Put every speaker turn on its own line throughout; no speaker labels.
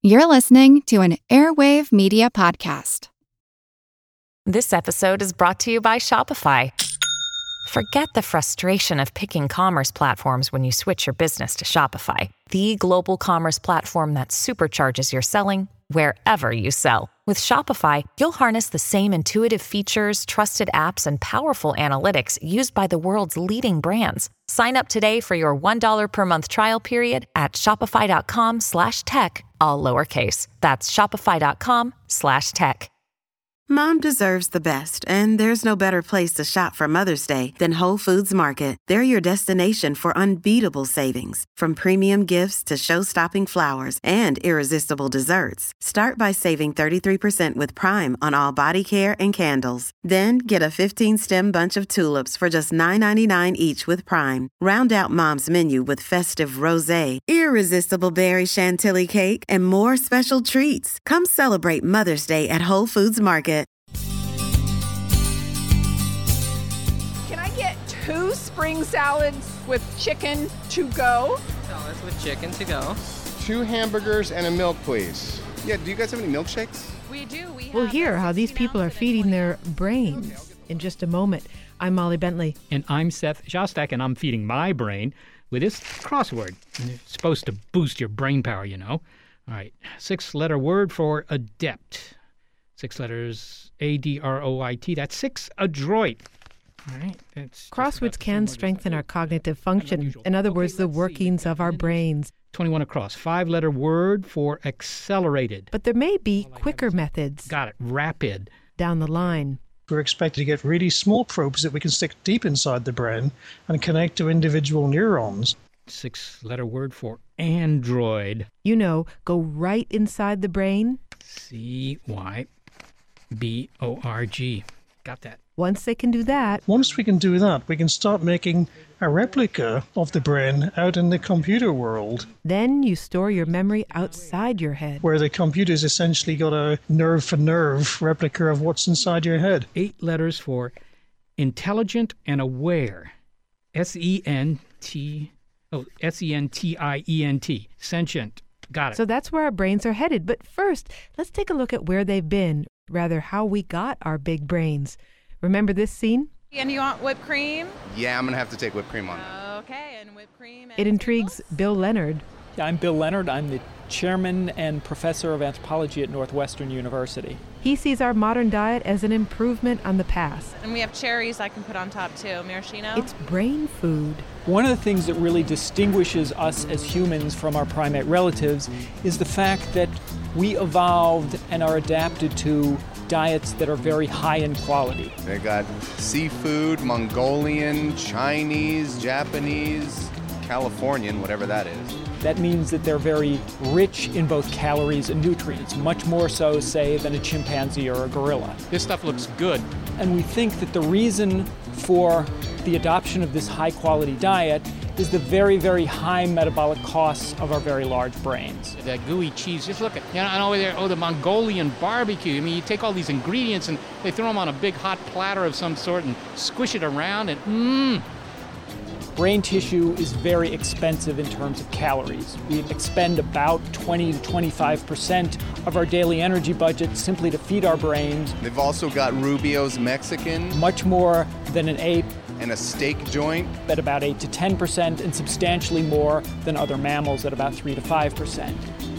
You're listening to an Airwave Media Podcast.
This episode is brought to you by Shopify. Forget the frustration of picking commerce platforms when you switch your business to Shopify, the global commerce platform that supercharges your selling wherever you sell. With Shopify, you'll harness the same intuitive features, trusted apps, and powerful analytics used by the world's leading brands. Sign up today for your $1 per month trial period at shopify.com/tech, all lowercase. That's shopify.com/tech.
Mom deserves the best, and there's no better place to shop for Mother's Day than Whole Foods Market. They're your destination for unbeatable savings, from premium gifts to show-stopping flowers and irresistible desserts. Start by saving 33% with Prime on all body care and candles. Then get a 15-stem bunch of tulips for just $9.99 each with Prime. Round out Mom's menu with festive rosé, irresistible berry chantilly cake, and more special treats. Come celebrate Mother's Day at Whole Foods Market.
Can I get 2 spring salads with chicken to go?
Salads with chicken to go.
2 hamburgers and a milk, please. Yeah, do you guys have any milkshakes?
We do.
We'll hear how these people are feeding their brains in just a moment. I'm Molly Bentley.
And I'm Seth Shostak, and I'm feeding my brain with this crossword. It's supposed to boost your brain power, you know. All right, 6-letter word for adept. 6 letters, ADROIT. That's 6 adroit. All right.
Crosswords can strengthen our cognitive function. In other words, the workings of our brains.
21 across. 5-letter word for accelerated.
But there may be quicker methods.
Got it. Rapid.
Down the line.
We're expected to get really small probes that we can stick deep inside the brain and connect to individual neurons.
6-letter word for android.
You know, go right inside the brain.
CYBORG. Got that.
Once they can do that.
Once we can do that, we can start making a replica of the brain out in the computer world.
Then you store your memory outside your head.
Where the computer's essentially got a nerve-for-nerve replica of what's inside your head.
8 letters for intelligent and aware. SENTIENT. Sentient. Got it.
So that's where our brains are headed. But first, let's take a look at where they've been. Rather, how we got our big brains. Remember this scene?
And you want whipped cream?
Yeah, I'm going to have to take whipped cream on that.
Okay, and whipped cream.
It intrigues Bill Leonard.
Yeah, I'm Bill Leonard. I'm the chairman and professor of anthropology at Northwestern University.
He sees our modern diet as an improvement on the past.
And we have cherries I can put on top too. Maraschino?
It's brain food.
One of the things that really distinguishes us as humans from our primate relatives is the fact that we evolved and are adapted to diets that are very high in quality.
They got seafood, Mongolian, Chinese, Japanese, Californian, whatever that is.
That means that they're very rich in both calories and nutrients, much more so, say, than a chimpanzee or a gorilla.
This stuff looks good.
And we think that the reason for the adoption of this high-quality diet is the very, very high metabolic costs of our very large brains.
That gooey cheese, just look at, and over there, the Mongolian barbecue. I mean, you take all these ingredients and they throw them on a big hot platter of some sort and squish it around and
Brain tissue is very expensive in terms of calories. We expend about 20 to 25% of our daily energy budget simply to feed our brains.
They've also got Rubio's Mexican.
Much more than an ape.
And a steak joint.
At about 8 to 10%, and substantially more than other mammals at about 3 to 5%.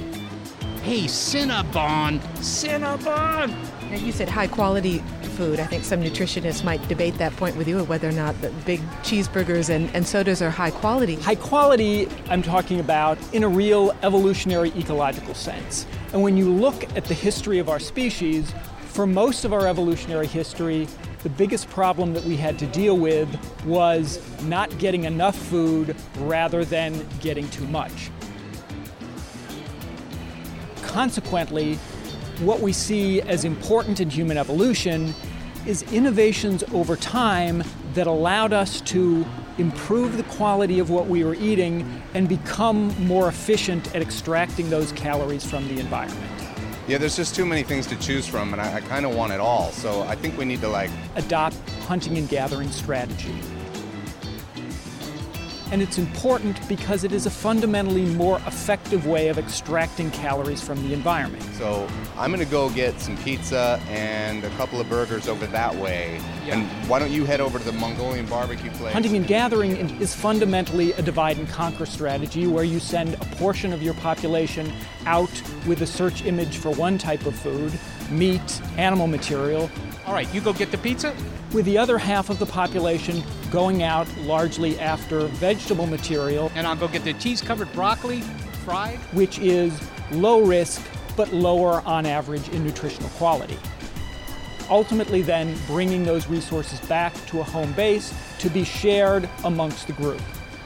Hey, Cinnabon! Cinnabon!
Now, you said high quality food. I think some nutritionists might debate that point with you, whether or not the big cheeseburgers and sodas are high quality.
High quality, I'm talking about in a real evolutionary ecological sense. And when you look at the history of our species, for most of our evolutionary history, the biggest problem that we had to deal with was not getting enough food rather than getting too much. Consequently, what we see as important in human evolution is innovations over time that allowed us to improve the quality of what we were eating and become more efficient at extracting those calories from the environment.
Yeah, there's just too many things to choose from, and I kind of want it all. So I think we need to,
adopt hunting and gathering strategy. and it's important because it is a fundamentally more effective way of extracting calories from the environment.
So I'm going to go get some pizza and a couple of burgers over that way. Yeah. And why don't you head over to the Mongolian barbecue place?
Hunting and gathering is fundamentally a divide and conquer strategy where you send a portion of your population out with a search image for one type of food, meat, animal material.
All right, you go get the pizza?
With the other half of the population going out largely after vegetable material.
And I'll go get the cheese-covered broccoli fried?
Which is low risk, but lower on average in nutritional quality. Ultimately then bringing those resources back to a home base to be shared amongst the group.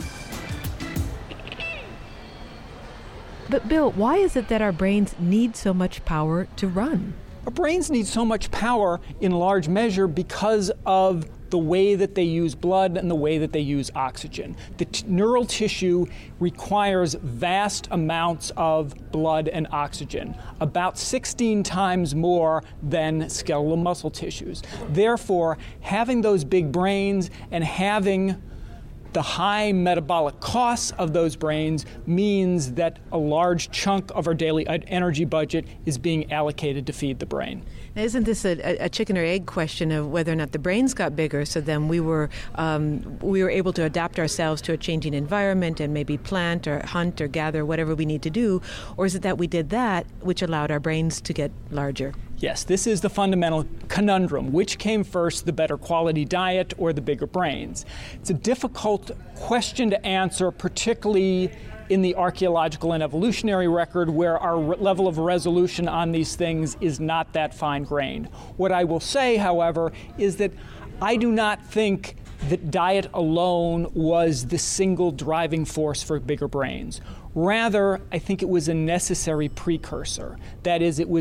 But Bill, why is it that our brains need so much power to run?
Our brains need so much power in large measure because of the way that they use blood and the way that they use oxygen. The neural tissue requires vast amounts of blood and oxygen, about 16 times more than skeletal muscle tissues. Therefore, having those big brains and having the high metabolic costs of those brains means that a large chunk of our daily energy budget is being allocated to feed the brain.
Now, isn't this a chicken or egg question of whether or not the brains got bigger, so then we were able to adapt ourselves to a changing environment and maybe plant or hunt or gather whatever we need to do, or is it that we did that which allowed our brains to get larger?
Yes, this is the fundamental conundrum. Which came first, the better quality diet or the bigger brains? It's a difficult question to answer, particularly in the archaeological and evolutionary record where our level of resolution on these things is not that fine-grained. What I will say, however, is that I do not think that diet alone was the single driving force for bigger brains. Rather, I think it was a necessary precursor. That is, it was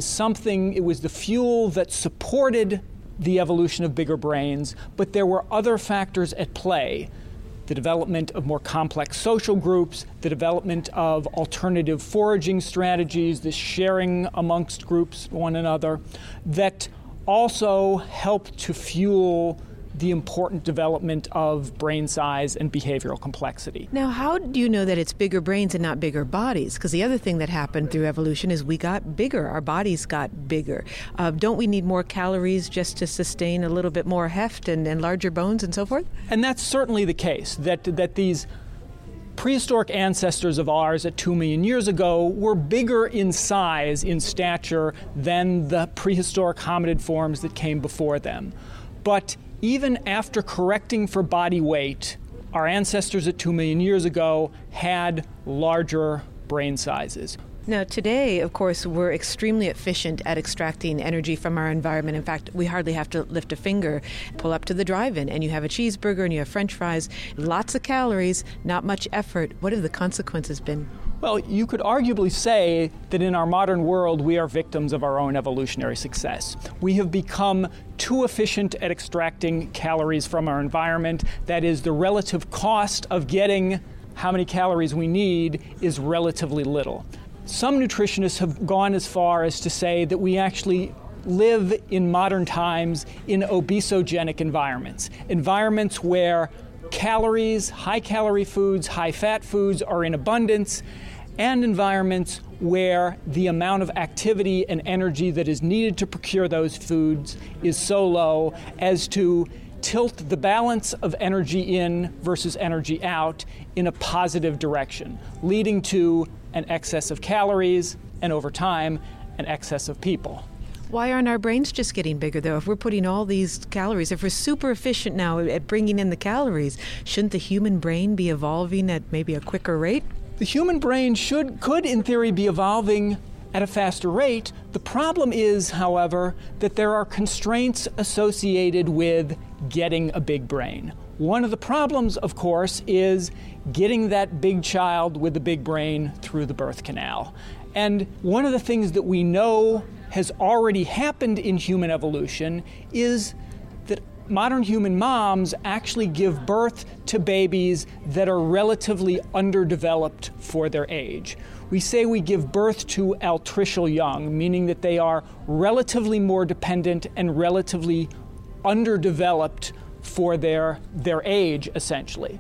the fuel that supported the evolution of bigger brains, but there were other factors at play. The development of more complex social groups, the development of alternative foraging strategies, the sharing amongst groups, one another, that also helped to fuel the important development of brain size and behavioral complexity.
Now, how do you know that it's bigger brains and not bigger bodies? Because the other thing that happened through evolution is we got bigger, our bodies got bigger. Don't we need more calories just to sustain a little bit more heft and larger bones and so forth?
And that's certainly the case, that these prehistoric ancestors of ours at 2 million years ago were bigger in size, in stature, than the prehistoric hominid forms that came before them. But even after correcting for body weight, our ancestors at 2 million years ago had larger brain sizes.
Now, today, of course, we're extremely efficient at extracting energy from our environment. In fact, we hardly have to lift a finger, pull up to the drive-in, and you have a cheeseburger and you have French fries, lots of calories, not much effort. What have the consequences been?
Well, you could arguably say that in our modern world, we are victims of our own evolutionary success. We have become too efficient at extracting calories from our environment. That is, the relative cost of getting how many calories we need is relatively little. Some nutritionists have gone as far as to say that we actually live in modern times in obesogenic environments, environments where calories, high-calorie foods, high-fat foods are in abundance, and environments where the amount of activity and energy that is needed to procure those foods is so low as to tilt the balance of energy in versus energy out in a positive direction, leading to an excess of calories and, over time, an excess of people.
Why aren't our brains just getting bigger, though? If we're putting all these calories, if we're super efficient now at bringing in the calories, shouldn't the human brain be evolving at maybe a quicker rate?
The human brain could, in theory, be evolving at a faster rate. The problem is, however, that there are constraints associated with getting a big brain. One of the problems, of course, is getting that big child with the big brain through the birth canal. And one of the things that we know has already happened in human evolution is that modern human moms actually give birth to babies that are relatively underdeveloped for their age. We say we give birth to altricial young, meaning that they are relatively more dependent and relatively underdeveloped for their age, essentially.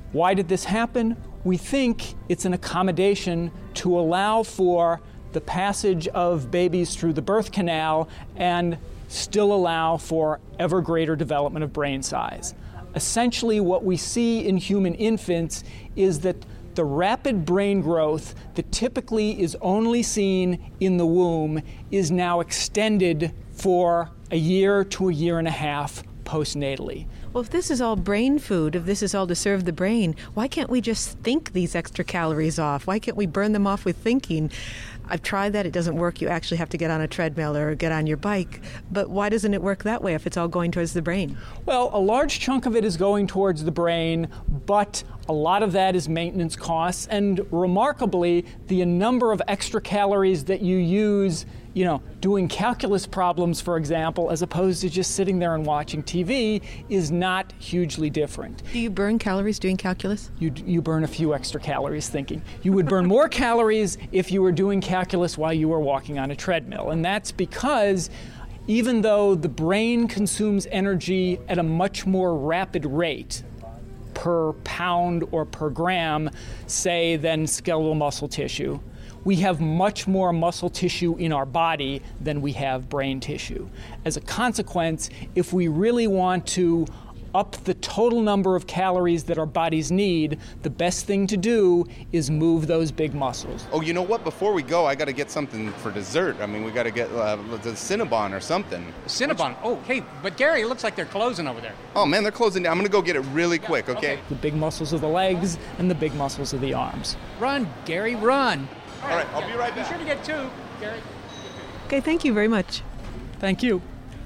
Why did this happen? We think it's an accommodation to allow for the passage of babies through the birth canal and still allow for ever greater development of brain size. Essentially, what we see in human infants is that the rapid brain growth that typically is only seen in the womb is now extended for a year to a year and a half postnatally.
Well, if this is all brain food, if this is all to serve the brain, why can't we just think these extra calories off? Why can't we burn them off with thinking? I've tried that. It doesn't work. You actually have to get on a treadmill or get on your bike. But why doesn't it work that way if it's all going towards the brain?
Well, a large chunk of it is going towards the brain, but a lot of that is maintenance costs. And remarkably, the number of extra calories that you use, doing calculus problems, for example, as opposed to just sitting there and watching TV, is not hugely different.
Do you burn calories doing calculus?
You burn a few extra calories thinking. You would burn more calories if you were doing calculus while you were walking on a treadmill. And that's because even though the brain consumes energy at a much more rapid rate per pound or per gram, say, than skeletal muscle tissue, we have much more muscle tissue in our body than we have brain tissue. As a consequence, if we really want to up the total number of calories that our bodies need, the best thing to do is move those big muscles.
Oh, you know what? Before we go, I got to get something for dessert. I mean, we got to get the Cinnabon or something.
Cinnabon? Oh, hey, but Gary, it looks like they're closing over there.
Oh, man, they're closing down. I'm going to go get it really quick, okay?
The big muscles of the legs and the big muscles of the arms.
Run, Gary, run.
All right, I'll be right back.
Be sure to get two, Gary.
Okay, thank you very much.
Thank you.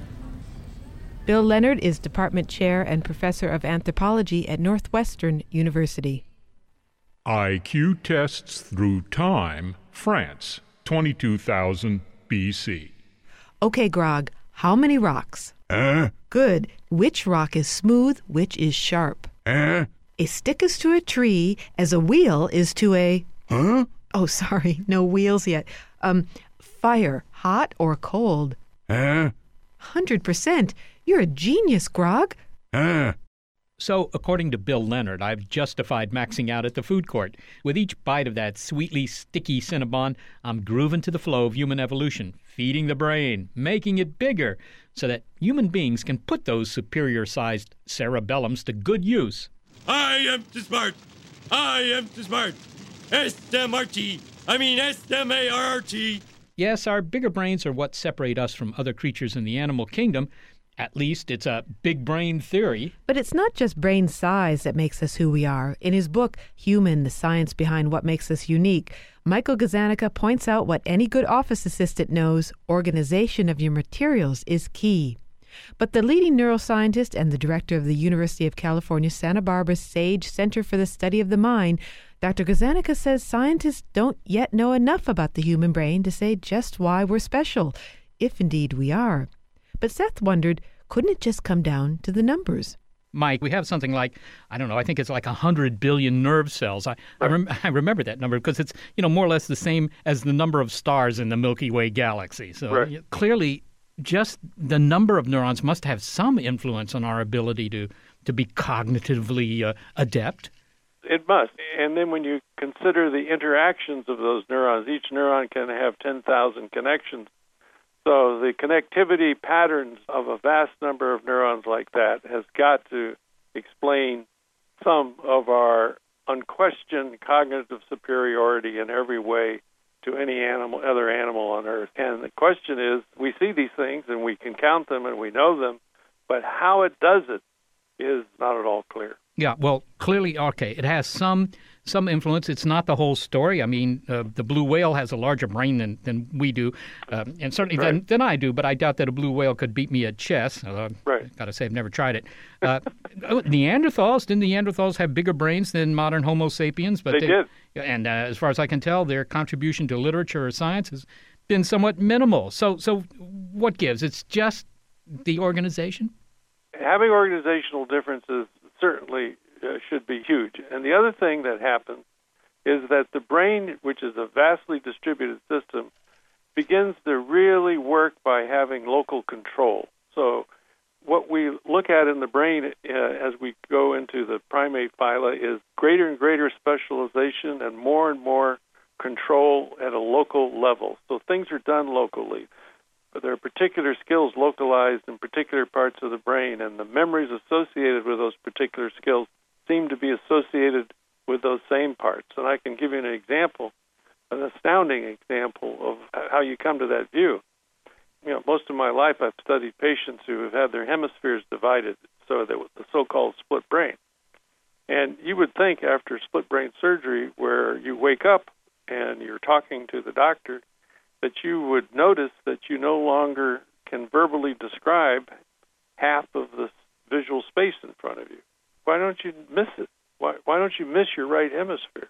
Bill Leonard is Department Chair and Professor of Anthropology at Northwestern University.
IQ tests through time, France, 22,000 BC.
Okay, Grog, how many rocks? Good. Which rock is smooth, which is sharp? A stick is to a tree as a wheel is to a... Oh, sorry, no wheels yet. Fire, hot or cold? 100%. You're a genius, Grog.
So, according to Bill Leonard, I've justified maxing out at the food court. With each bite of that sweetly sticky Cinnabon, I'm grooving to the flow of human evolution, feeding the brain, making it bigger, so that human beings can put those superior-sized cerebellums to good use.
I am too smart. I am too smart. S-M-R-T. I mean S-M-A-R-R-T.
Yes, our bigger brains are what separate us from other creatures in the animal kingdom. At least it's a big brain theory.
But it's not just brain size that makes us who we are. In his book, Human, the Science Behind What Makes Us Unique, Michael Gazzaniga points out what any good office assistant knows: organization of your materials is key. But the leading neuroscientist and the director of the University of California, Santa Barbara's SAGE Center for the Study of the Mind, Dr. Gazzaniga says scientists don't yet know enough about the human brain to say just why we're special, if indeed we are. But Seth wondered, couldn't it just come down to the numbers?
Mike, we have something like, I think it's like 100 billion nerve cells. I remember that number because it's, more or less the same as the number of stars in the Milky Way galaxy. So clearly, just the number of neurons must have some influence on our ability to be cognitively adept.
It must. And then when you consider the interactions of those neurons, each neuron can have 10,000 connections. So the connectivity patterns of a vast number of neurons like that has got to explain some of our unquestioned cognitive superiority in every way to any other animal on Earth. And the question is, we see these things and we can count them and we know them, but how it does it is not at all clear.
Yeah, well, clearly, okay, it has some influence. It's not the whole story. I mean, the blue whale has a larger brain than we do, and certainly than I do, but I doubt that a blue whale could beat me at chess. Got to say, I've never tried it. Didn't Neanderthals have bigger brains than modern Homo sapiens? But
they did.
And as far as I can tell, their contribution to literature or science has been somewhat minimal. So what gives? It's just the organization?
Having organizational differences certainly should be huge. And the other thing that happens is that the brain, which is a vastly distributed system, begins to really work by having local control. So what we look at in the brain as we go into the primate phyla is greater and greater specialization and more control at a local level. So things are done locally. But there are particular skills localized in particular parts of the brain, and the memories associated with those particular skills seem to be associated with those same parts. And I can give you an example, an astounding example of how you come to that view. Most of my life I've studied patients who have had their hemispheres divided, so that was the so-called split brain. And you would think after split brain surgery, where you wake up and you're talking to the doctor, that you would notice that you no longer can verbally describe half of the visual space in front of you. Why don't you miss it? Why don't you miss your right hemisphere?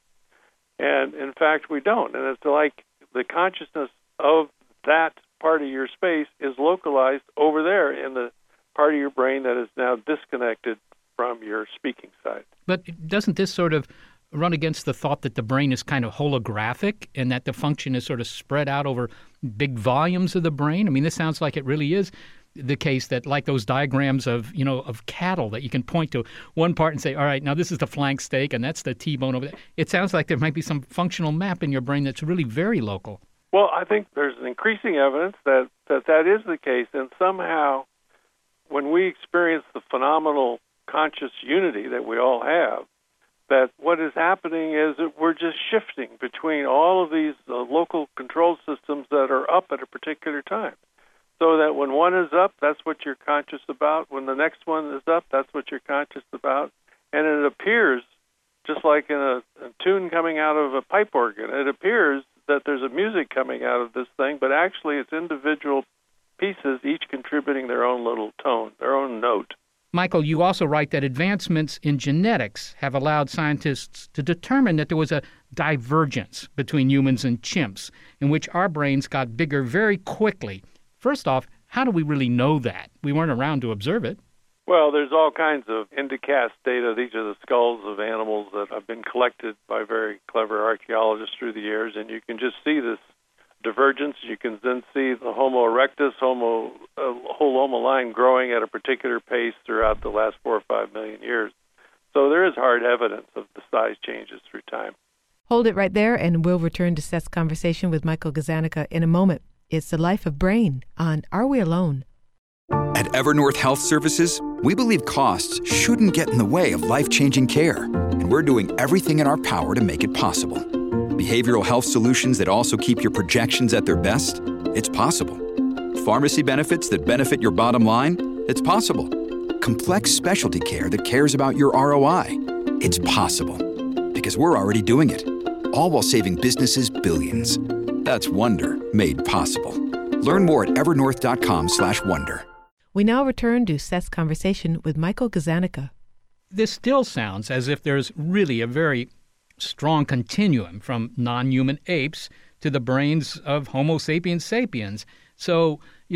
And in fact, we don't. And it's like the consciousness of that part of your space is localized over there in the part of your brain that is now disconnected from your speaking side.
But doesn't this sort of run against the thought that the brain is kind of holographic and that the function is sort of spread out over big volumes of the brain? I mean, this sounds like it really is the case that, like those diagrams of cattle, that you can point to one part and say, all right, now this is the flank steak and that's the T-bone over there. It sounds like there might be some functional map in your brain that's really very local.
Well, I think there's increasing evidence that is the case, and somehow when we experience the phenomenal conscious unity that we all have, that what is happening is that we're just shifting between all of these local control systems that are up at a particular time. So that when one is up, that's what you're conscious about. When the next one is up, that's what you're conscious about. And it appears, just like in a tune coming out of a pipe organ, it appears that there's a music coming out of this thing, but actually it's individual pieces, each contributing their own little tone, their own note.
Michael, you also write that advancements in genetics have allowed scientists to determine that there was a divergence between humans and chimps, in which our brains got bigger very quickly. First off, how do we really know that? We weren't around to observe it.
Well, there's all kinds of IndiCast data. These are the skulls of animals that have been collected by very clever archaeologists through the years, and you can just see this divergence. You can then see the Homo erectus, whole Homo line growing at a particular pace throughout the last 4 or 5 million years. So there is hard evidence of the size changes through time.
Hold it right there, and we'll return to Seth's conversation with Michael Gazzaniga in a moment. It's The Life of Brain on Are We Alone?
At Evernorth Health Services, we believe costs shouldn't get in the way of life-changing care, and we're doing everything in our power to make it possible. Behavioral health solutions that also keep your projections at their best? It's possible. Pharmacy benefits that benefit your bottom line? It's possible. Complex specialty care that cares about your ROI? It's possible. Because we're already doing it. All while saving businesses billions. That's Wonder made possible. Learn more at evernorth.com/wonder.
We now return to Seth's conversation with Michael Gazzaniga.
This still sounds as if there's really a very strong continuum from non-human apes to the brains of Homo sapiens sapiens. So,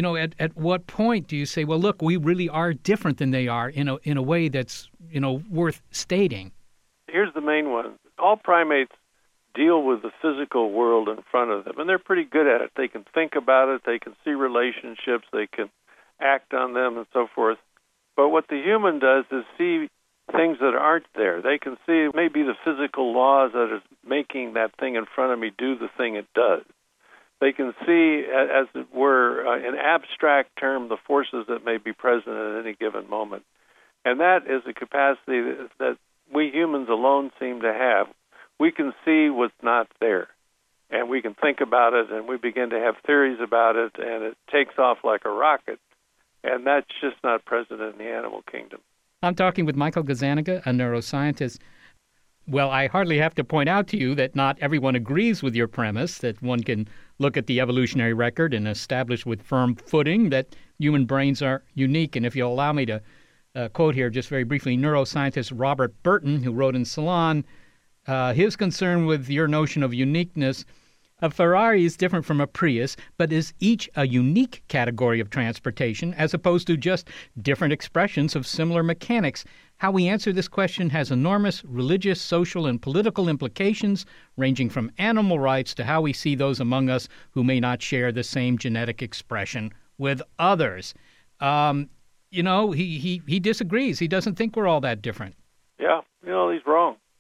at what point do you say, well, look, we really are different than they are in a way that's, worth stating?
Here's the main one. All primates deal with the physical world in front of them, and they're pretty good at it. They can think about it, they can see relationships, they can act on them, and so forth. But what the human does is see things that aren't there. They can see maybe the physical laws that is making that thing in front of me do the thing it does. They can see, as it were, in abstract term, the forces that may be present at any given moment. And that is a capacity that we humans alone seem to have. We can see what's not there, and we can think about it, and we begin to have theories about it, and it takes off like a rocket. And that's just not present in the animal kingdom.
I'm talking with Michael Gazzaniga, a neuroscientist. Well, I hardly have to point out to you that not everyone agrees with your premise that one can look at the evolutionary record and establish with firm footing that human brains are unique. And if you'll allow me to quote here just very briefly, neuroscientist Robert Burton, who wrote in Salon, his concern with your notion of uniqueness: a Ferrari is different from a Prius, but is each a unique category of transportation as opposed to just different expressions of similar mechanics. How we answer this question has enormous religious, social, and political implications, ranging from animal rights to how we see those among us who may not share the same genetic expression with others. He disagrees. He doesn't think we're all that different.
Yeah, he's wrong.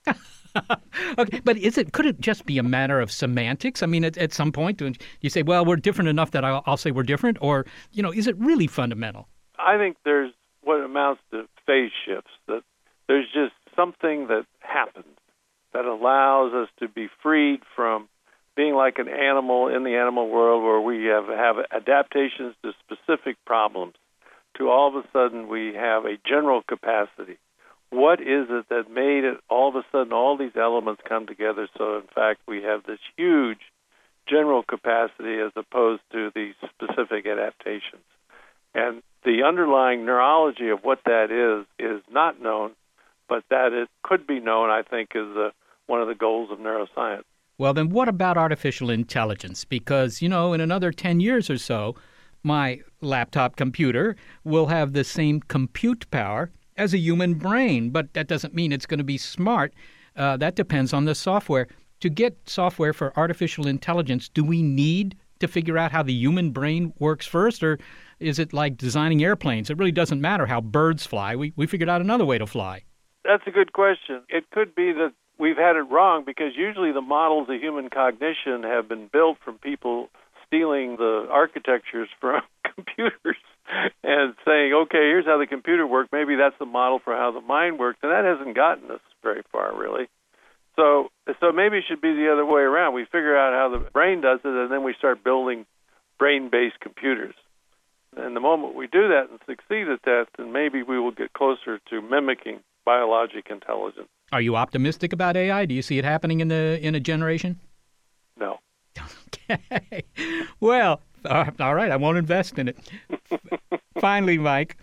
Okay, but could it just be a matter of semantics? I mean, at some point, do you say, well, we're different enough that I'll say we're different? Or, is it really fundamental?
I think there's what amounts to phase shifts, that there's just something that happens that allows us to be freed from being like an animal in the animal world where we have adaptations to specific problems, to all of a sudden we have a general capacity. What is it that made it all of a sudden all these elements come together so, in fact, we have this huge general capacity as opposed to the specific adaptations? And the underlying neurology of what that is not known, but that it could be known, I think, is one of the goals of neuroscience.
Well, then what about artificial intelligence? Because, in another 10 years or so, my laptop computer will have the same compute power as a human brain, but that doesn't mean it's going to be smart. That depends on the software. To get software for artificial intelligence, do we need to figure out how the human brain works first, or is it like designing airplanes? It really doesn't matter how birds fly. We figured out another way to fly.
That's a good question. It could be that we've had it wrong because usually the models of human cognition have been built from people stealing the architectures from computers and saying, okay, here's how the computer works. Maybe that's the model for how the mind works. And that hasn't gotten us very far, really. So maybe it should be the other way around. We figure out how the brain does it, and then we start building brain-based computers. And the moment we do that and succeed at that, then maybe we will get closer to mimicking biologic intelligence.
Are you optimistic about AI? Do you see it happening in a generation?
No.
Okay. Well, all right, I won't invest in it. Finally, Mike,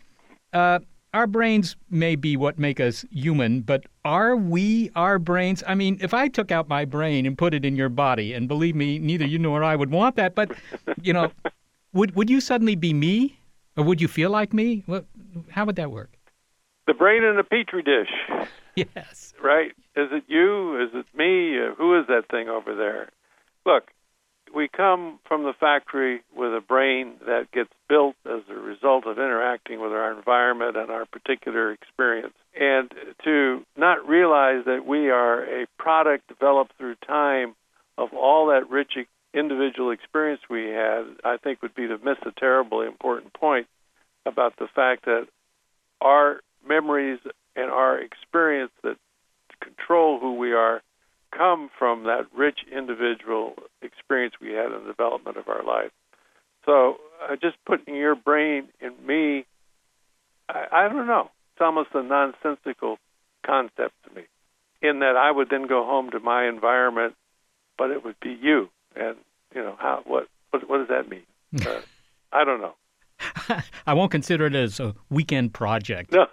our brains may be what make us human, but are we our brains? I mean, if I took out my brain and put it in your body, and believe me, neither you nor I would want that, but, would you suddenly be me? Or would you feel like me? How would that work?
The brain in a petri dish.
Yes.
Right? Is it you? Is it me? Who is that thing over there? Look, we come from the factory with a brain that gets built as a result of interacting with our environment and our particular experience. And to not realize that we are a product developed through time of all that rich individual experience we had, I think would be to miss a terribly important point about the fact that our memories and our experience that control who we are come from that rich individual experience we had in the development of our life. So just putting your brain in me, I don't know. It's almost a nonsensical concept to me, in that I would then go home to my environment, but it would be you. And, what does that mean? I don't know.
I won't consider it as a weekend project.
No.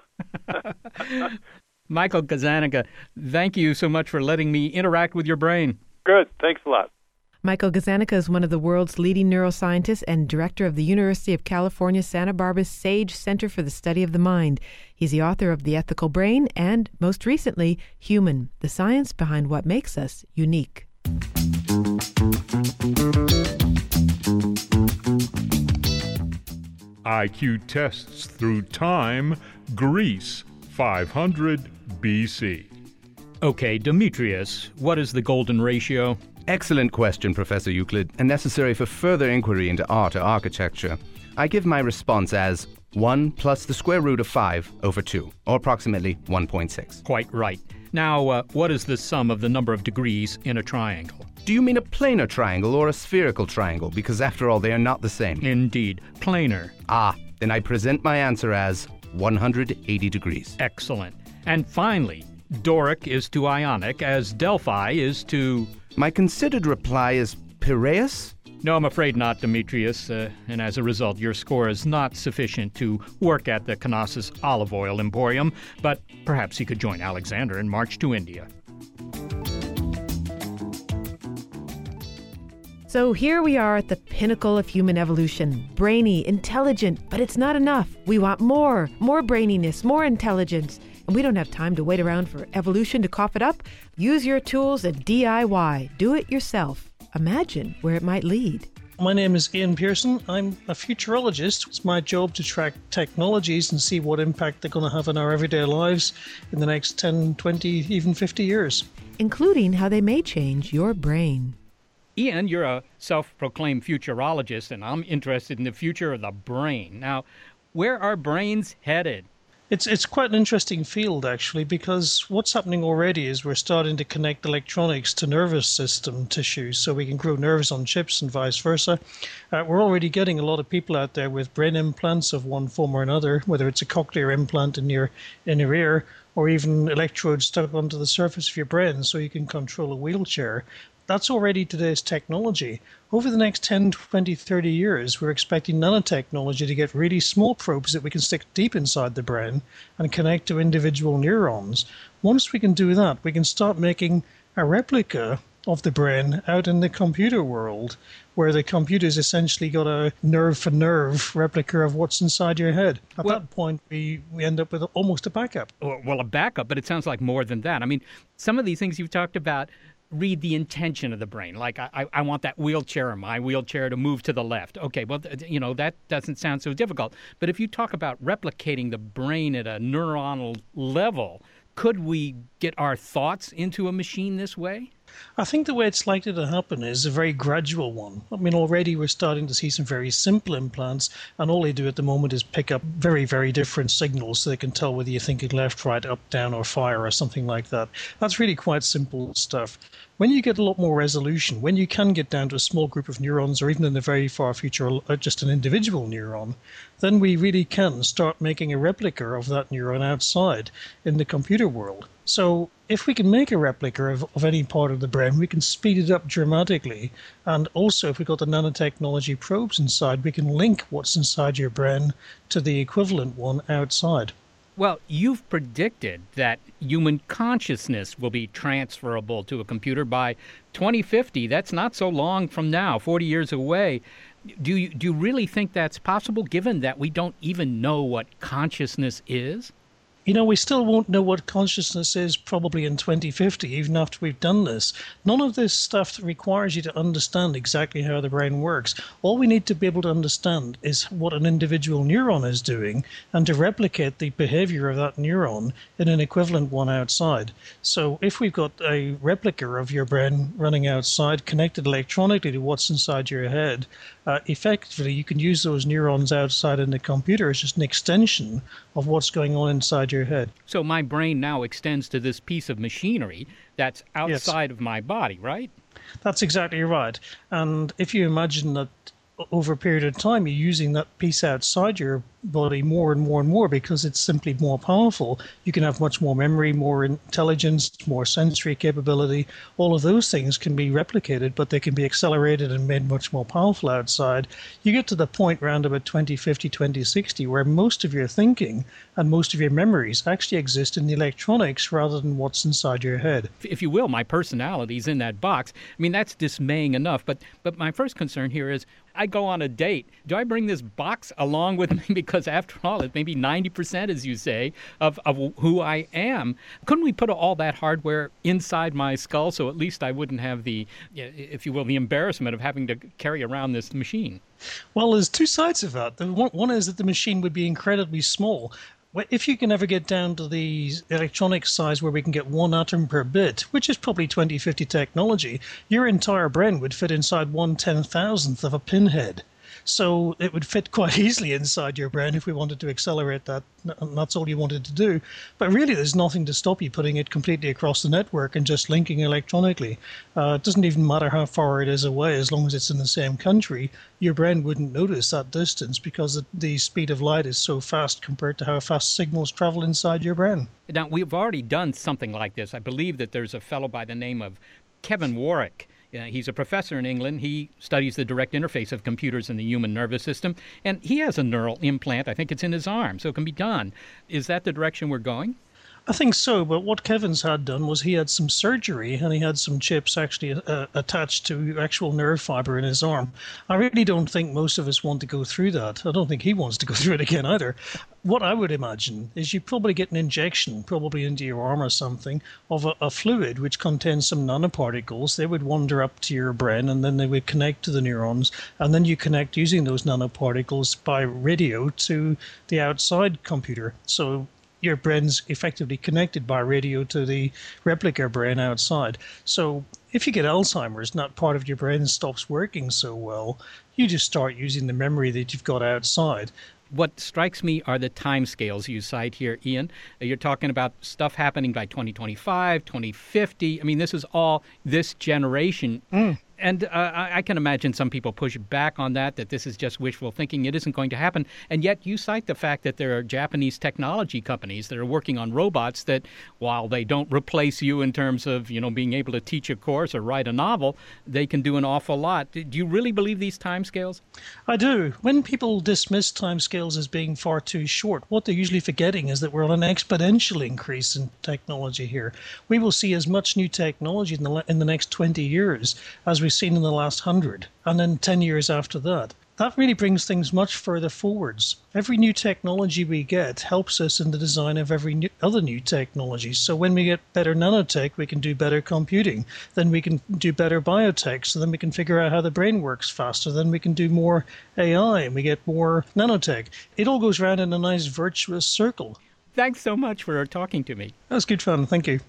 Michael Gazzaniga, thank you so much for letting me interact with your brain.
Good. Thanks a lot.
Michael Gazzaniga is one of the world's leading neuroscientists and director of the University of California, Santa Barbara's Sage Center for the Study of the Mind. He's the author of The Ethical Brain and, most recently, Human, the Science Behind What Makes Us Unique.
IQ tests through time, Greece, 500 BC.
Okay, Demetrius, what is the golden ratio?
Excellent question, Professor Euclid, and necessary for further inquiry into art or architecture. I give my response as 1 plus the square root of 5 over 2, or approximately 1.6.
Quite right. Now, what is the sum of the number of degrees in a triangle?
Do you mean a planar triangle or a spherical triangle? Because after all, they are not the same.
Indeed, planar.
Ah, then I present my answer as 180 degrees.
Excellent. And finally, Doric is to Ionic as Delphi is to...
My considered reply is Piraeus?
No, I'm afraid not, Demetrius. And as a result, your score is not sufficient to work at the Knossos Olive Oil Emporium, but perhaps you could join Alexander and march to India.
So here we are at the pinnacle of human evolution. Brainy, intelligent, but it's not enough. We want more braininess, more intelligence. And we don't have time to wait around for evolution to cough it up. Use your tools and DIY. Do it yourself. Imagine where it might lead.
My name is Ian Pearson. I'm a futurologist. It's my job to track technologies and see what impact they're going to have on our everyday lives in the next 10, 20, even 50 years.
Including how they may change your brain.
Ian, you're a self-proclaimed futurologist, and I'm interested in the future of the brain. Now, where are brains headed?
It's quite an interesting field, actually, because what's happening already is we're starting to connect electronics to nervous system tissues so we can grow nerves on chips and vice versa. We're already getting a lot of people out there with brain implants of one form or another, whether it's a cochlear implant in your ear or even electrodes stuck onto the surface of your brain so you can control a wheelchair. That's already today's technology. Over the next 10, 20, 30 years, we're expecting nanotechnology to get really small probes that we can stick deep inside the brain and connect to individual neurons. Once we can do that, we can start making a replica of the brain out in the computer world, where the computer's essentially got a nerve-for-nerve replica of what's inside your head. At that point, we end up with almost a backup.
Well, a backup, but it sounds like more than that. I mean, some of these things you've talked about read the intention of the brain. Like, I want that wheelchair or my wheelchair to move to the left. Okay, well, that doesn't sound so difficult. But if you talk about replicating the brain at a neuronal level, could we get our thoughts into a machine this way?
I think the way it's likely to happen is a very gradual one. I mean, already we're starting to see some very simple implants, and all they do at the moment is pick up very, very different signals so they can tell whether you're thinking left, right, up, down, or fire, or something like that. That's really quite simple stuff. When you get a lot more resolution, when you can get down to a small group of neurons, or even in the very far future, just an individual neuron, then we really can start making a replica of that neuron outside in the computer world. So if we can make a replica of any part of the brain, we can speed it up dramatically. And also, if we've got the nanotechnology probes inside, we can link what's inside your brain to the equivalent one outside.
Well, you've predicted that human consciousness will be transferable to a computer by 2050. That's not so long from now, 40 years away. Do you really think that's possible, given that we don't even know what consciousness is?
You know, we still won't know what consciousness is probably in 2050, even after we've done this. None of this stuff requires you to understand exactly how the brain works. All we need to be able to understand is what an individual neuron is doing and to replicate the behavior of that neuron in an equivalent one outside. So if we've got a replica of your brain running outside, connected electronically to what's inside your head, effectively you can use those neurons outside in the computer as just an extension of what's going on inside your head.
So my brain now extends to this piece of machinery that's outside of my body, right?
That's exactly right. And if you imagine that over a period of time you're using that piece outside your body more and more and more because it's simply more powerful, you can have much more memory, more intelligence, more sensory capability. All of those things can be replicated, but they can be accelerated and made much more powerful outside. You get to the point around about 2050, 2060, where most of your thinking and most of your memories actually exist in the electronics rather than what's inside your head.
If you will, my personality's in that box. I mean, that's dismaying enough, but my first concern here is I go on a date. Do I bring this box along with me? Because after all, it's maybe 90%, as you say, of who I am. Couldn't we put all that hardware inside my skull so at least I wouldn't have the, if you will, the embarrassment of having to carry around this machine?
Well, there's two sides of that. One is that the machine would be incredibly small. If you can ever get down to the electronic size where we can get 1 atom per bit, which is probably 2050 technology, your entire brain would fit inside 1/10,000th of a pinhead. So it would fit quite easily inside your brain if we wanted to accelerate that, and that's all you wanted to do. But really, there's nothing to stop you putting it completely across the network and just linking electronically. It doesn't even matter how far it is away, as long as it's in the same country. Your brain wouldn't notice that distance because the speed of light is so fast compared to how fast signals travel inside your brain.
Now, we've already done something like this. I believe that there's a fellow by the name of Kevin Warwick. He's a professor in England. He studies the direct interface of computers in the human nervous system, and he has a neural implant. I think it's in his arm, so it can be done. Is that the direction we're going?
I think so, but what Kevin's had done was he had some surgery and he had some chips actually attached to actual nerve fiber in his arm. I really don't think most of us want to go through that. I don't think he wants to go through it again either. What I would imagine is you probably get an injection, probably into your arm or something, of a fluid which contains some nanoparticles. They would wander up to your brain and then they would connect to the neurons, and then you connect using those nanoparticles by radio to the outside computer. So your brain's effectively connected by radio to the replica brain outside. So if you get Alzheimer's and that part of your brain stops working so well, you just start using the memory that you've got outside.
What strikes me are the timescales you cite here, Ian. You're talking about stuff happening by 2025, 2050. I mean, this is all this generation. And I can imagine some people push back on that this is just wishful thinking. It isn't going to happen. And yet you cite the fact that there are Japanese technology companies that are working on robots that, while they don't replace you in terms of, being able to teach a course or write a novel, they can do an awful lot. Do you really believe these timescales?
I do. When people dismiss timescales as being far too short, what they're usually forgetting is that we're on an exponential increase in technology here. We will see as much new technology in the next 20 years as we've seen in the last 100, and then 10 years after that. That really brings things much further forwards. Every new technology we get helps us in the design of every other new technology. So when we get better nanotech, we can do better computing. Then we can do better biotech. So then we can figure out how the brain works faster. Then we can do more AI and we get more nanotech. It all goes around in a nice virtuous circle.
Thanks so much for talking to me.
That was good fun. Thank you.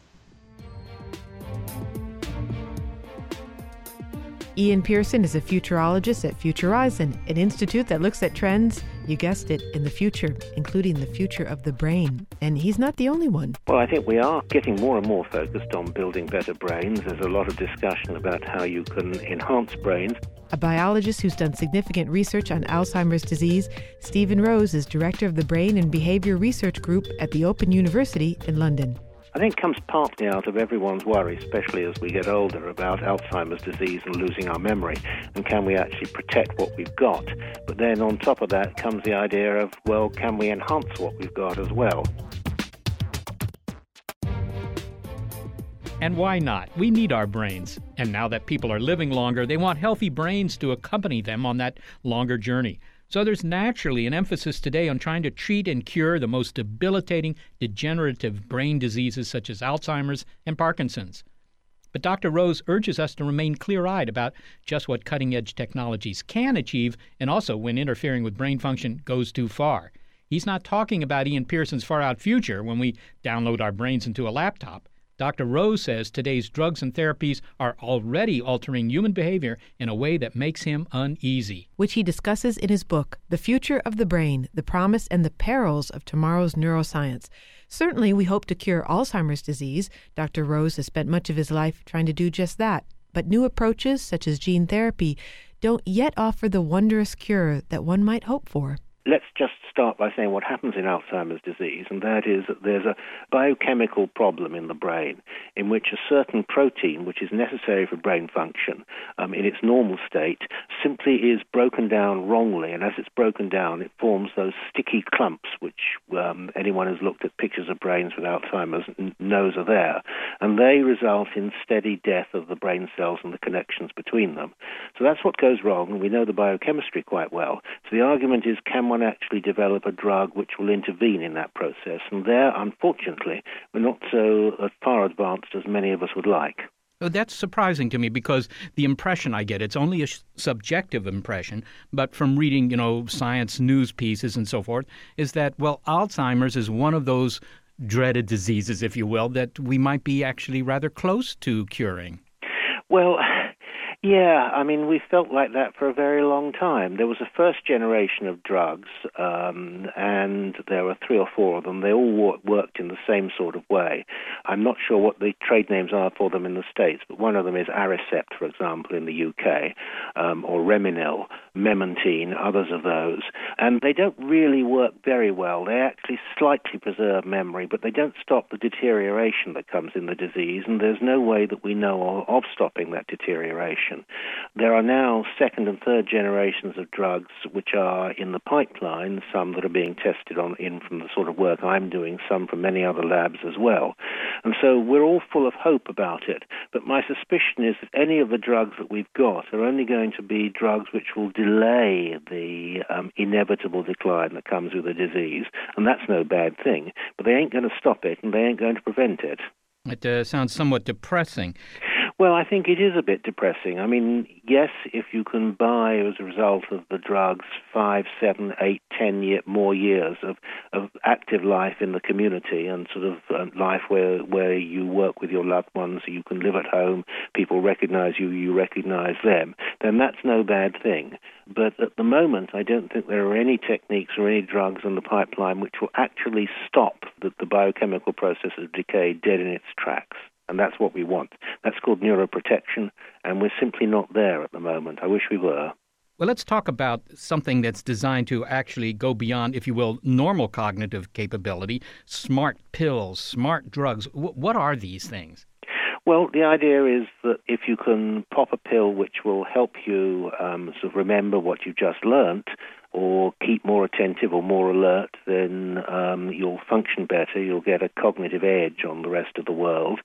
Ian Pearson is a futurologist at Futurizon, an institute that looks at trends, you guessed it, in the future, including the future of the brain. And he's not the only one.
Well, I think we are getting more and more focused on building better brains. There's a lot of discussion about how you can enhance brains.
A biologist who's done significant research on Alzheimer's disease, Stephen Rose is director of the Brain and Behavior Research Group at the Open University in London.
I think it comes partly out of everyone's worry, especially as we get older, about Alzheimer's disease and losing our memory, and can we actually protect what we've got? But then on top of that comes the idea of, well, can we enhance what we've got as well?
And why not? We need our brains. And now that people are living longer, they want healthy brains to accompany them on that longer journey. So there's naturally an emphasis today on trying to treat and cure the most debilitating degenerative brain diseases such as Alzheimer's and Parkinson's. But Dr. Rose urges us to remain clear-eyed about just what cutting-edge technologies can achieve, and also when interfering with brain function goes too far. He's not talking about Ian Pearson's far-out future when we download our brains into a laptop. Dr. Rose says today's drugs and therapies are already altering human behavior in a way that makes him uneasy.
Which he discusses in his book, The Future of the Brain, The Promise and the Perils of Tomorrow's Neuroscience. Certainly, we hope to cure Alzheimer's disease. Dr. Rose has spent much of his life trying to do just that. But new approaches, such as gene therapy, don't yet offer the wondrous cure that one might hope for.
Let's just start by saying what happens in Alzheimer's disease, and that is that there's a biochemical problem in the brain in which a certain protein, which is necessary for brain function in its normal state, simply is broken down wrongly, and as it's broken down, it forms those sticky clumps, which anyone who's looked at pictures of brains with Alzheimer's knows are there, and they result in steady death of the brain cells and the connections between them. So that's what goes wrong, and we know the biochemistry quite well. So the argument is, can one actually develop a drug which will intervene in that process? And there, unfortunately, we're not so far advanced as many of us would like.
Oh, that's surprising to me because the impression I get, it's only a subjective impression, but from reading, science news pieces and so forth, is that, Alzheimer's is one of those dreaded diseases, if you will, that we might be actually rather close to curing.
Well, yeah, we felt like that for a very long time. There was a first generation of drugs, and there were 3 or 4 of them. They all worked in the same sort of way. I'm not sure what the trade names are for them in the States, but one of them is Aricept, for example, in the UK, or Reminil, Memantine, others of those. And they don't really work very well. They actually slightly preserve memory, but they don't stop the deterioration that comes in the disease, and there's no way that we know of stopping that deterioration. function. There are now second and third generations of drugs which are in the pipeline, some that are being tested from the sort of work I'm doing, some from many other labs as well. And so we're all full of hope about it. But my suspicion is that any of the drugs that we've got are only going to be drugs which will delay the inevitable decline that comes with the disease. And that's no bad thing. But they ain't going to stop it, and they ain't going to prevent it.
It sounds somewhat depressing.
Well, I think it is a bit depressing. I mean, yes, if you can buy, as a result of the drugs, 5, 7, 8, 10 more years of active life in the community and sort of life where you work with your loved ones, you can live at home, people recognize you, you recognize them, then that's no bad thing. But at the moment, I don't think there are any techniques or any drugs in the pipeline which will actually stop the biochemical process of decay dead in its tracks. And that's what we want. That's called neuroprotection, and we're simply not there at the moment. I wish we were.
Well, let's talk about something that's designed to actually go beyond, if you will, normal cognitive capability, smart pills, smart drugs. What are these things?
Well, the idea is that if you can pop a pill which will help you sort of remember what you've just learnt, or keep more attentive or more alert, then you'll function better. You'll get a cognitive edge on the rest of the world.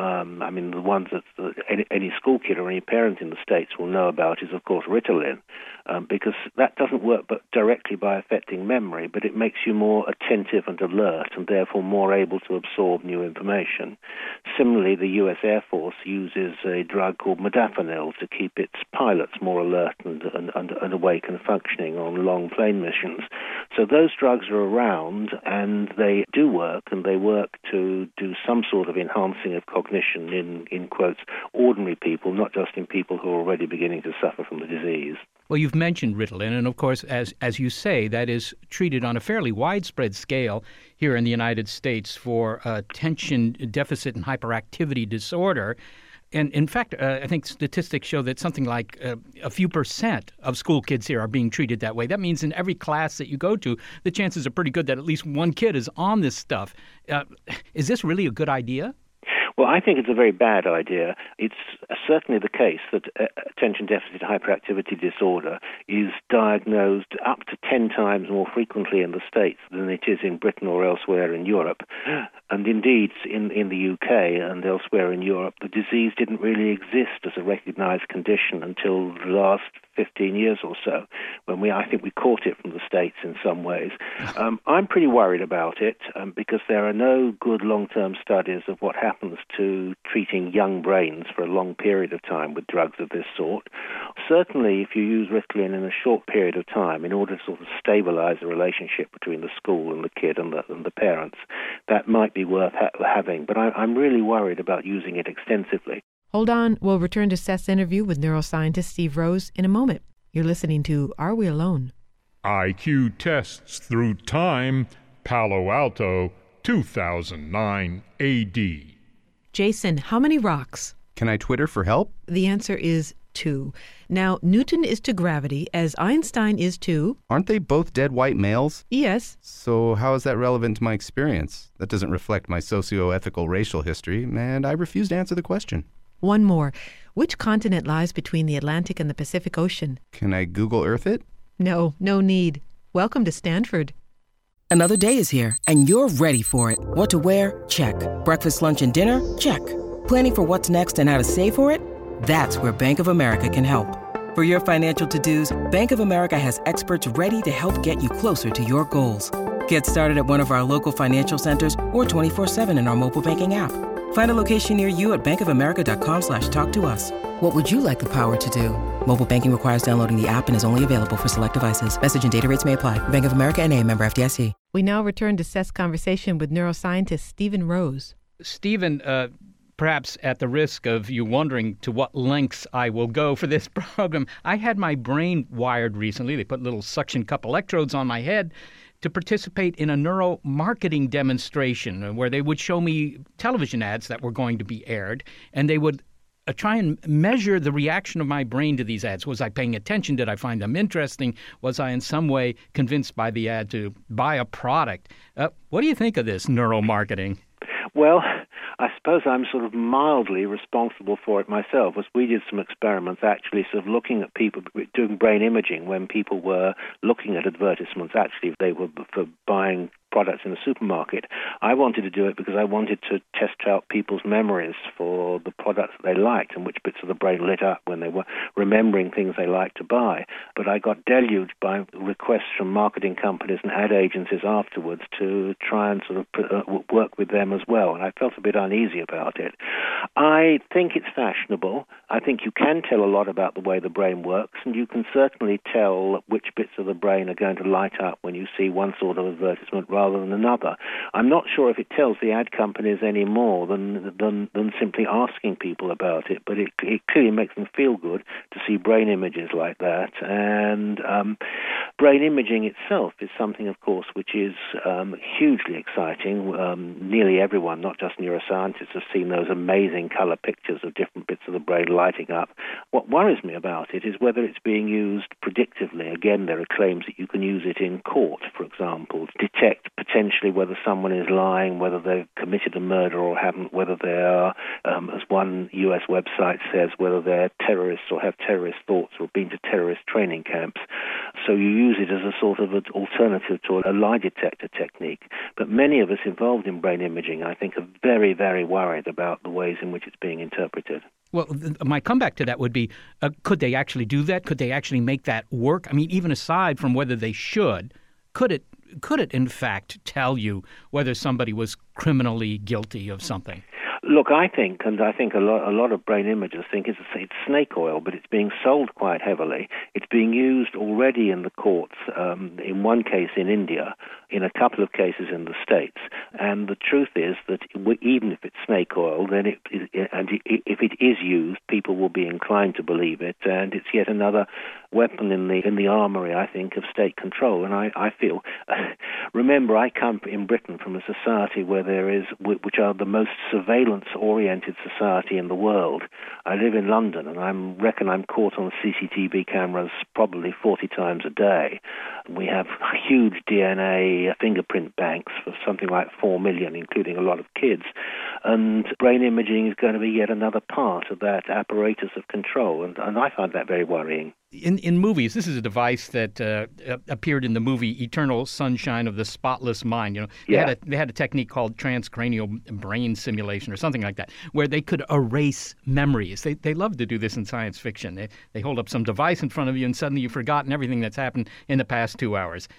I mean, the ones that any school kid or any parent in the States will know about is, of course, Ritalin, because that doesn't work but directly by affecting memory, but it makes you more attentive and alert and therefore more able to absorb new information. Similarly, the U.S. Air Force uses a drug called modafinil to keep its pilots more alert and awake and functioning on long plane missions. So those drugs are around, and they do work, and they work to do some sort of enhancing of cognition in quotes, ordinary people, not just in people who are already beginning to suffer from the disease.
Well, you've mentioned Ritalin, and of course, as you say, that is treated on a fairly widespread scale here in the United States for attention deficit and hyperactivity disorder. And in fact, I think statistics show that something like a few % of school kids here are being treated that way. That means in every class that you go to, the chances are pretty good that at least one kid is on this stuff. Is this really a good idea?
Well, I think it's a very bad idea. It's certainly the case that attention deficit hyperactivity disorder is diagnosed up to 10 times more frequently in the States than it is in Britain or elsewhere in Europe. And indeed, in the UK and elsewhere in Europe, the disease didn't really exist as a recognized condition until the last 15 years or so, when I think we caught it from the States in some ways. I'm pretty worried about it because there are no good long-term studies of what happens to treating young brains for a long period of time with drugs of this sort. Certainly, if you use Ritalin in a short period of time in order to sort of stabilize the relationship between the school and the kid and the parents, that might be worth having. But I'm really worried about using it extensively.
Hold on. We'll return to Seth's interview with neuroscientist Steve Rose in a moment. You're listening to Are We Alone?
IQ Tests Through Time, Palo Alto, 2009 AD.
Jason, how many rocks?
Can I Twitter for help?
The answer is 2. Now, Newton is to gravity as Einstein is to...
Aren't they both dead white males?
Yes.
So how is that relevant to my experience? That doesn't reflect my socio-ethical racial history, and I refuse to answer the question.
One more. Which continent lies between the Atlantic and the Pacific Ocean?
Can I Google Earth it?
No need. Welcome to Stanford.
Another day is here, and you're ready for it. What to wear? Check. Breakfast, lunch, and dinner? Check. Planning for what's next and how to save for it? That's where Bank of America can help. For your financial to-dos, Bank of America has experts ready to help get you closer to your goals. Get started at one of our local financial centers or 24/7 in our mobile banking app. Find a location near you at bankofamerica.com/talktous. What would you like the power to do? Mobile banking requires downloading the app and is only available for select devices. Message and data rates may apply. Bank of America N.A., member FDIC.
We now return to Seth's conversation with neuroscientist Stephen Rose.
Stephen, perhaps at the risk of you wondering to what lengths I will go for this program, I had my brain wired recently. They put little suction cup electrodes on my head to participate in a neuromarketing demonstration where they would show me television ads that were going to be aired, and they would try and measure the reaction of my brain to these ads. Was I paying attention? Did I find them interesting? Was I in some way convinced by the ad to buy a product? What do you think of this neuromarketing?
Well, I suppose I'm sort of mildly responsible for it myself, as we did some experiments actually sort of looking at people doing brain imaging when people were looking at advertisements. Actually, they were for buying products in the supermarket. I wanted to do it because I wanted to test out people's memories for the products that they liked and which bits of the brain lit up when they were remembering things they liked to buy. But I got deluged by requests from marketing companies and ad agencies afterwards to try and sort of work with them as well, and I felt a bit uneasy about it. I think it's fashionable. I think you can tell a lot about the way the brain works, and you can certainly tell which bits of the brain are going to light up when you see one sort of advertisement rather than another. I'm not sure if it tells the ad companies any more than simply asking people about it, but it clearly makes them feel good to see brain images like that. And brain imaging itself is something, of course, which is hugely exciting. Nearly everyone, not just neuroscientists, have seen those amazing color pictures of different bits of the brain lighting up. What worries me about it is whether it's being used predictively. Again, there are claims that you can use it in court, for example, to detect potentially whether someone is lying, whether they've committed a murder or haven't, whether they are, as one US website says, whether they're terrorists or have terrorist thoughts or been to terrorist training camps. So you use it as a sort of an alternative to a lie detector technique. But many of us involved in brain imaging, I think, are very, very worried about the ways in which it's being interpreted.
Well, my comeback to that would be, could they actually do that? Could they actually make that work? I mean, even aside from whether they should, could it in fact tell you whether somebody was criminally guilty of something?
Look, I think a lot of brain imagers think it's snake oil, but it's being sold quite heavily. It's being used already in the courts, in one case in India, in a couple of cases in the States. And the truth is that even if it's snake oil, then if it is used, people will be inclined to believe it, and it's yet another weapon in the armory, I think, of state control. And I feel, remember, I come in Britain from a society where which are the most surveillance-oriented society in the world. I live in London, and I reckon I'm caught on CCTV cameras probably 40 times a day. We have huge DNA fingerprint banks for something like 4 million, including a lot of kids. And brain imaging is going to be yet another part of that apparatus of control, and I find that very worrying.
In movies, this is a device that appeared in the movie Eternal Sunshine of the Spotless Mind. You know, they had a technique called transcranial brain simulation or something like that, where they could erase memories. They love to do this in science fiction. They hold up some device in front of you, and suddenly you've forgotten everything that's happened in the past 2 hours.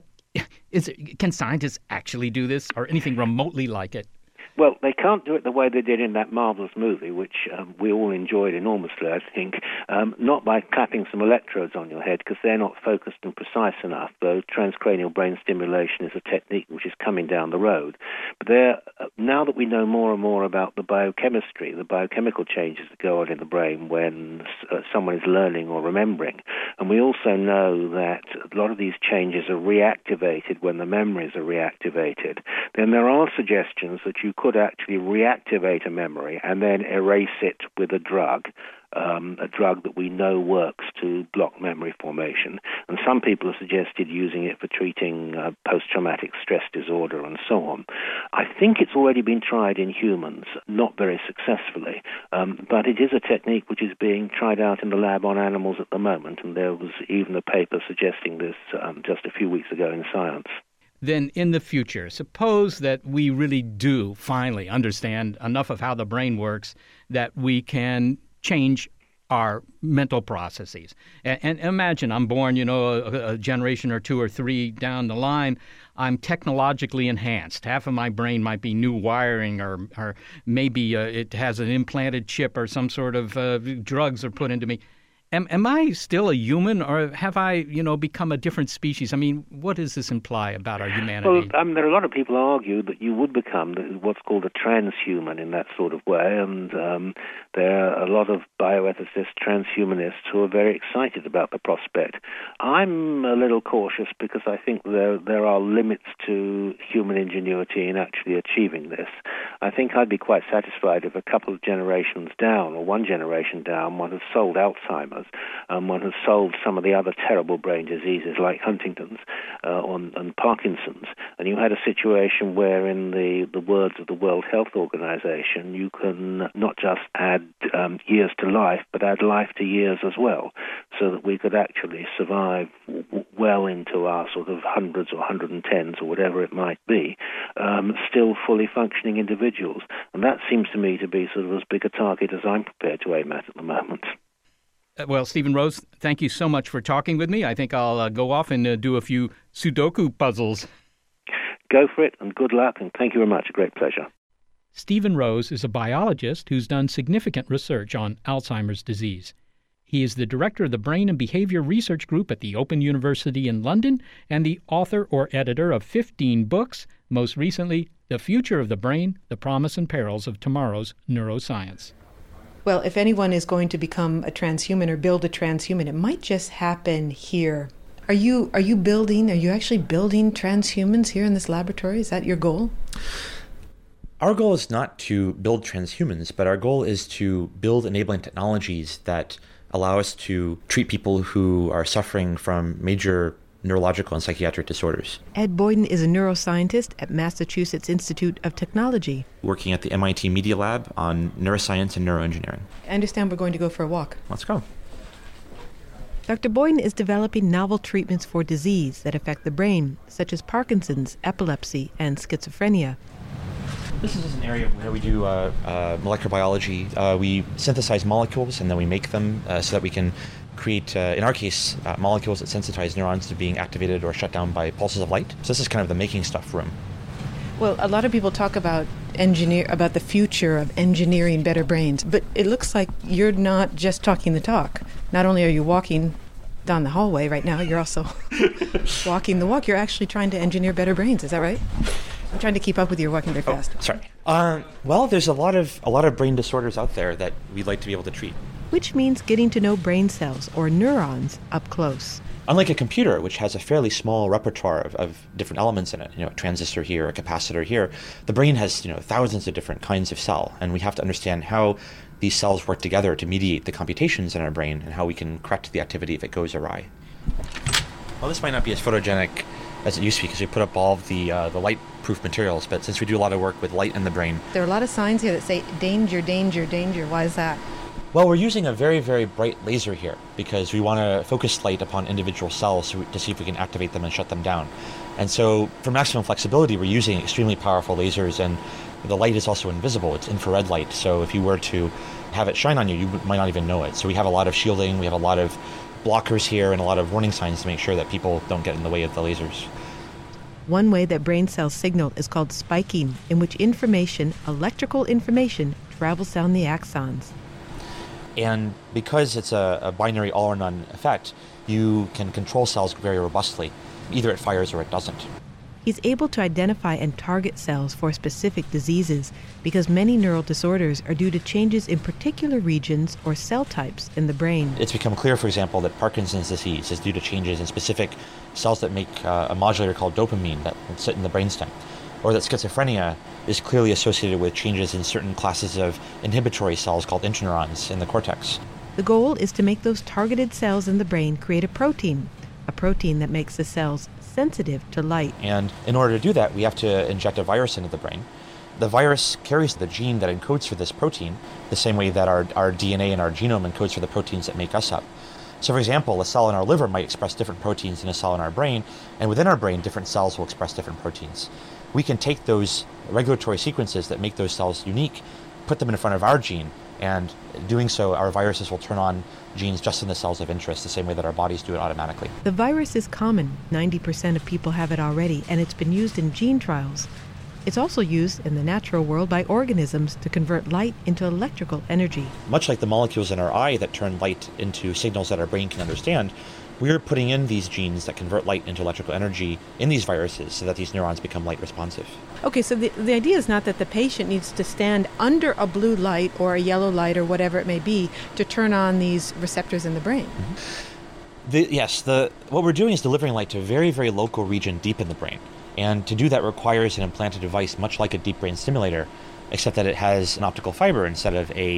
Can scientists actually do this, or anything remotely like it?
Well, they can't do it the way they did in that marvelous movie, which we all enjoyed enormously, I think, not by clapping some electrodes on your head, because they're not focused and precise enough, though transcranial brain stimulation is a technique which is coming down the road. But now that we know more and more about the biochemistry, the biochemical changes that go on in the brain when someone is learning or remembering, and we also know that a lot of these changes are reactivated when the memories are reactivated, then there are suggestions that you could actually reactivate a memory and then erase it with a drug that we know works to block memory formation. And some people have suggested using it for treating post-traumatic stress disorder and so on. I think it's already been tried in humans, not very successfully, but it is a technique which is being tried out in the lab on animals at the moment, and there was even a paper suggesting this just a few weeks ago in Science.
Then in the future, suppose that we really do finally understand enough of how the brain works that we can change our mental processes. And imagine I'm born, a generation or two or three down the line. I'm technologically enhanced. Half of my brain might be new wiring, or maybe it has an implanted chip, or some sort of drugs are put into me. Am I still a human, or have I, become a different species? I mean, what does this imply about our humanity?
Well, there are a lot of people who argue that you would become what's called a transhuman in that sort of way, and there are a lot of bioethicists, transhumanists, who are very excited about the prospect. I'm a little cautious because I think there are limits to human ingenuity in actually achieving this. I think I'd be quite satisfied if a couple of generations down, or one generation down, one had solved Alzheimer's. Alzheimer's. One has solved some of the other terrible brain diseases like Huntington's and Parkinson's. And you had a situation where, in the words of the World Health Organization, you can not just add years to life, but add life to years as well, so that we could actually survive well into our sort of hundreds or 110s or whatever it might be, still fully functioning individuals. And that seems to me to be sort of as big a target as I'm prepared to aim at the moment.
Well, Stephen Rose, thank you so much for talking with me. I think I'll go off and do a few Sudoku puzzles.
Go for it, and good luck, and thank you very much. A great pleasure.
Stephen Rose is a biologist who's done significant research on Alzheimer's disease. He is the director of the Brain and Behavior Research Group at the Open University in London and the author or editor of 15 books, most recently, The Future of the Brain, The Promise and Perils of Tomorrow's Neuroscience.
Well, if anyone is going to become a transhuman or build a transhuman, it might just happen here. Are you actually building transhumans here in this laboratory? Is that your goal?
Our goal is not to build transhumans, but our goal is to build enabling technologies that allow us to treat people who are suffering from major neurological and psychiatric disorders.
Ed Boyden is a neuroscientist at Massachusetts Institute of Technology,
working at the MIT Media Lab on neuroscience and neuroengineering.
I understand we're going to go for a walk.
Let's go.
Dr. Boyden is developing novel treatments for disease that affect the brain, such as Parkinson's, epilepsy, and schizophrenia.
This is an area where we do molecular biology. We synthesize molecules and then we make them so that we can create, in our case, molecules that sensitize neurons to being activated or shut down by pulses of light. So this is kind of the making stuff room.
Well, a lot of people talk about the future of engineering better brains, but it looks like you're not just talking the talk. Not only are you walking down the hallway right now, you're also walking the walk. You're actually trying to engineer better brains. Is that right? I'm trying to keep up with you. You're walking very fast.
Sorry. Well, there's a lot of brain disorders out there that we'd like to be able to treat.
Which means getting to know brain cells, or neurons, up close.
Unlike a computer, which has a fairly small repertoire of different elements in it, a transistor here, a capacitor here, the brain has, thousands of different kinds of cell, and we have to understand how these cells work together to mediate the computations in our brain and how we can correct the activity if it goes awry. Well, this might not be as photogenic as it used to be because we put up all of the light-proof materials, but since we do a lot of work with light in the brain...
There are a lot of signs here that say, danger, danger, danger. Why is that?
Well, we're using a very, very bright laser here because we want to focus light upon individual cells to see if we can activate them and shut them down. And so for maximum flexibility, we're using extremely powerful lasers, and the light is also invisible. It's infrared light, so if you were to have it shine on you, you might not even know it. So we have a lot of shielding, we have a lot of blockers here, and a lot of warning signs to make sure that people don't get in the way of the lasers.
One way that brain cells signal is called spiking, in which electrical information, travels down the axons.
And because it's a binary all or none effect, you can control cells very robustly. Either it fires or it doesn't.
He's able to identify and target cells for specific diseases because many neural disorders are due to changes in particular regions or cell types in the brain.
It's become clear, for example, that Parkinson's disease is due to changes in specific cells that make a modulator called dopamine that sit in the brainstem. Or that schizophrenia is clearly associated with changes in certain classes of inhibitory cells called interneurons in the cortex.
The goal is to make those targeted cells in the brain create a protein that makes the cells sensitive to light.
And in order to do that, we have to inject a virus into the brain. The virus carries the gene that encodes for this protein, the same way that our DNA and our genome encodes for the proteins that make us up. So for example, a cell in our liver might express different proteins than a cell in our brain, and within our brain, different cells will express different proteins. We can take those regulatory sequences that make those cells unique, put them in front of our gene, and doing so, our viruses will turn on genes just in the cells of interest, the same way that our bodies do it automatically.
The virus is common. 90% of people have it already, and it's been used in gene trials. It's also used in the natural world by organisms to convert light into electrical energy.
Much like the molecules in our eye that turn light into signals that our brain can understand, we're putting in these genes that convert light into electrical energy in these viruses so that these neurons become light responsive.
Okay, so the idea is not that the patient needs to stand under a blue light or a yellow light or whatever it may be to turn on these receptors in the brain.
Mm-hmm. What we're doing is delivering light to a very, very local region deep in the brain. And to do that requires an implanted device much like a deep brain stimulator, except that it has an optical fiber instead of a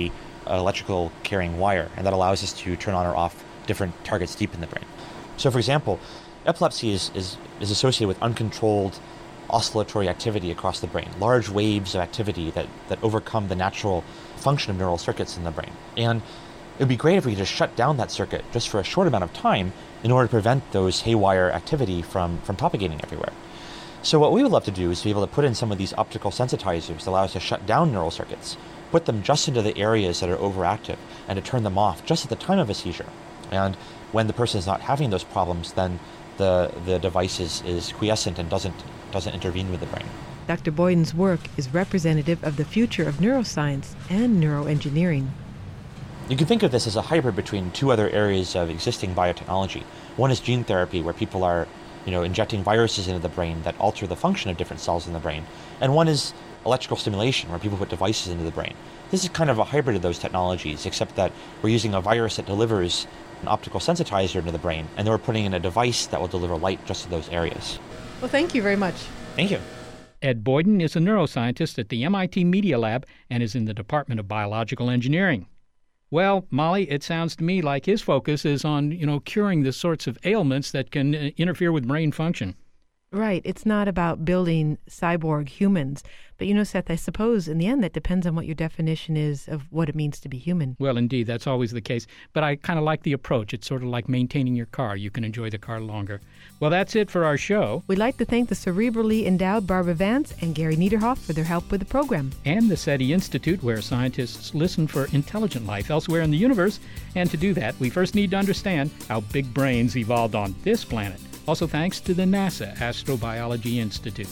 electrical carrying wire, and that allows us to turn on or off different targets deep in the brain. So for example, epilepsy is associated with uncontrolled oscillatory activity across the brain, large waves of activity that overcome the natural function of neural circuits in the brain. And it would be great if we could just shut down that circuit just for a short amount of time in order to prevent those haywire activity from propagating everywhere. So what we would love to do is to be able to put in some of these optical sensitizers that allow us to shut down neural circuits, put them just into the areas that are overactive, and to turn them off just at the time of a seizure. And when the person is not having those problems, then the device is quiescent and doesn't intervene with the brain.
Dr. Boyden's work is representative of the future of neuroscience and neuroengineering.
You can think of this as a hybrid between two other areas of existing biotechnology. One is gene therapy, where people are injecting viruses into the brain that alter the function of different cells in the brain. And one is electrical stimulation, where people put devices into the brain. This is kind of a hybrid of those technologies, except that we're using a virus that delivers an optical sensitizer into the brain, and then we're putting in a device that will deliver light just to those areas.
Well, thank you very much.
Thank you.
Ed Boyden is a neuroscientist at the MIT Media Lab and is in the Department of Biological Engineering. Well, Molly, it sounds to me like his focus is on, curing the sorts of ailments that can interfere with brain function.
Right. It's not about building cyborg humans. But, Seth, I suppose in the end that depends on what your definition is of what it means to be human.
Well, indeed, that's always the case. But I kind of like the approach. It's sort of like maintaining your car. You can enjoy the car longer. Well, that's it for our show.
We'd like to thank the cerebrally endowed Barbara Vance and Gary Niederhoff for their help with the program.
And the SETI Institute, where scientists listen for intelligent life elsewhere in the universe. And to do that, we first need to understand how big brains evolved on this planet. Also thanks to the NASA Astrobiology Institute.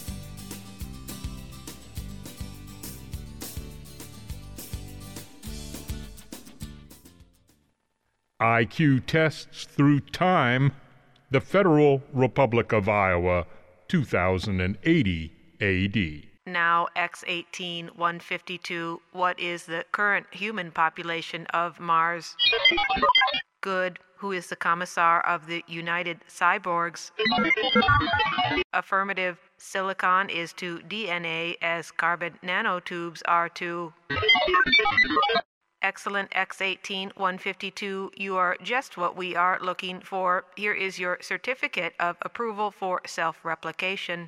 IQ Tests Through Time, the Federal Republic of Iowa, 2080 AD.
Now, X18 152, what is the current human population of Mars? Good. Who is the commissar of the United Cyborgs? Affirmative. Silicon is to DNA as carbon nanotubes are to... Excellent, X18 152. You are just what we are looking for. Here is your certificate of approval for self-replication.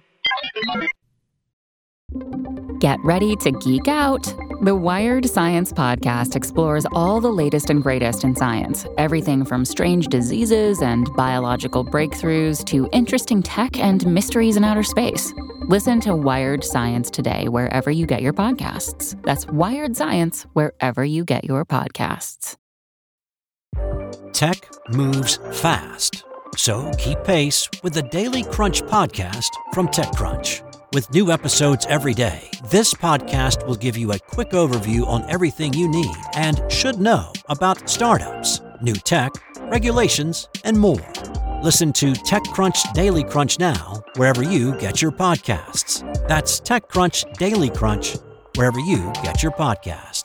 Get ready to geek out. The Wired Science Podcast explores all the latest and greatest in science. Everything from strange diseases and biological breakthroughs to interesting tech and mysteries in outer space. Listen to Wired Science today wherever you get your podcasts. That's Wired Science wherever you get your podcasts.
Tech moves fast, so keep pace with the Daily Crunch podcast from TechCrunch. With new episodes every day, this podcast will give you a quick overview on everything you need and should know about startups, new tech, regulations, and more. Listen to TechCrunch Daily Crunch now, wherever you get your podcasts. That's TechCrunch Daily Crunch, wherever you get your podcasts.